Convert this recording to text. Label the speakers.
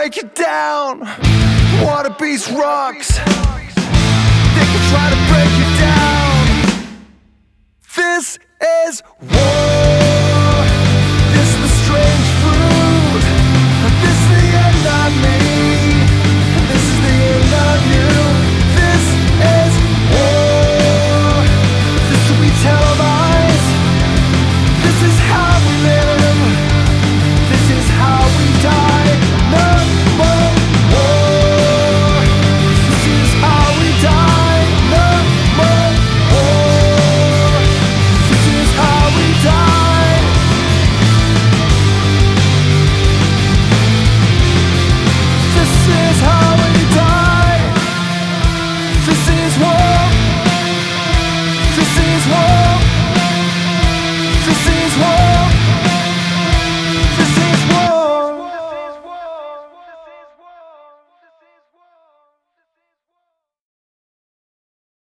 Speaker 1: break it down. Water beast rocks. They can try to break it down. This is war. This is the strange fruit. This is the end of me. This is the end of you. This is war. This will be televised. This is how we live. This is how we die. No more war. This is how we die. No more war. This is how we die. This is how we die. This is war. This is war.